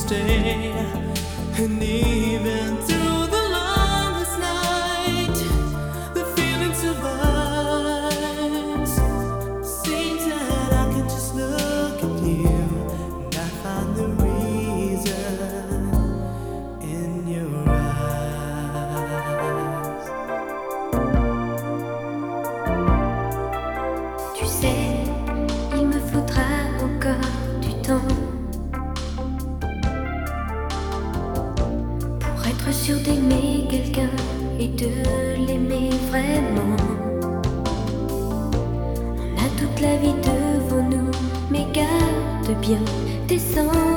stay, and even through the longest night, the feeling survives. Seems that I can just look at you, and I find the reason in your eyes. Tu sais, il me faudra encore du temps pour être sûr d'aimer quelqu'un et de l'aimer vraiment. On a toute la vie devant nous, mais garde bien tes sentiments.